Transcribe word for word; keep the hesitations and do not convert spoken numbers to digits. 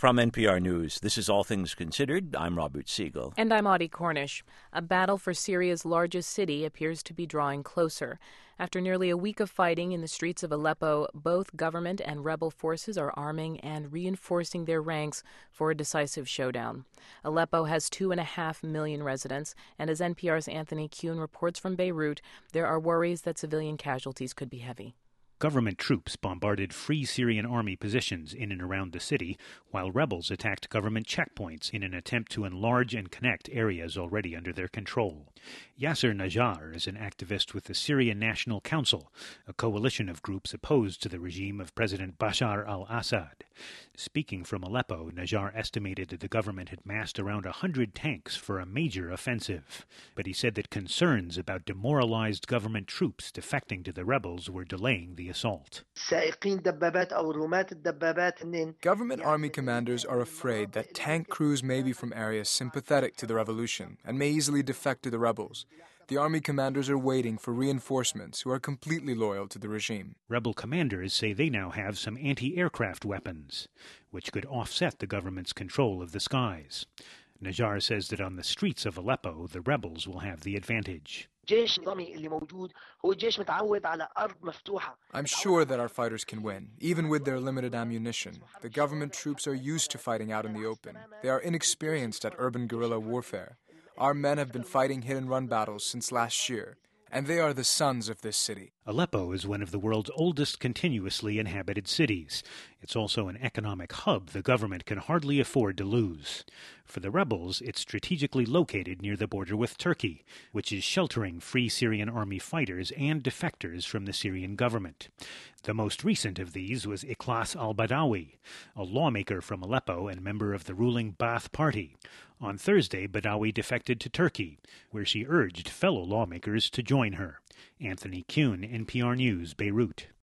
From N P R News, this is All Things Considered. I'm Robert Siegel. And I'm Audie Cornish. A battle for Syria's largest city appears to be drawing closer. After nearly a week of fighting in the streets of Aleppo, both government and rebel forces are arming and reinforcing their ranks for a decisive showdown. Aleppo has two and a half million residents, and as N P R's Anthony Kuhn reports from Beirut, there are worries that civilian casualties could be heavy. Government troops bombarded Free Syrian Army positions in and around the city, while rebels attacked government checkpoints in an attempt to enlarge and connect areas already under their control. Yasser Najjar is an activist with the Syrian National Council, a coalition of groups opposed to the regime of President Bashar al-Assad. Speaking from Aleppo, Najjar estimated that the government had massed around one hundred tanks for a major offensive, but he said that concerns about demoralized government troops defecting to the rebels were delaying the assault. Government army commanders are afraid that tank crews may be from areas sympathetic to the revolution and may easily defect to the rebels. The army commanders are waiting for reinforcements who are completely loyal to the regime. Rebel commanders say they now have some anti-aircraft weapons, which could offset the government's control of the skies. Najjar says that on the streets of Aleppo, the rebels will have the advantage. I'm sure that our fighters can win, even with their limited ammunition. The government troops are used to fighting out in the open. They are inexperienced at urban guerrilla warfare. Our men have been fighting hit-and-run battles since last year, and they are the sons of this city. Aleppo is one of the world's oldest continuously inhabited cities. It's also an economic hub the government can hardly afford to lose. For the rebels, it's strategically located near the border with Turkey, which is sheltering Free Syrian Army fighters and defectors from the Syrian government. The most recent of these was Ikhlas al-Badawi, a lawmaker from Aleppo and member of the ruling Ba'ath Party. On Thursday, Badawi defected to Turkey, where she urged fellow lawmakers to join her. Anthony Kuhn, N P R News, Beirut.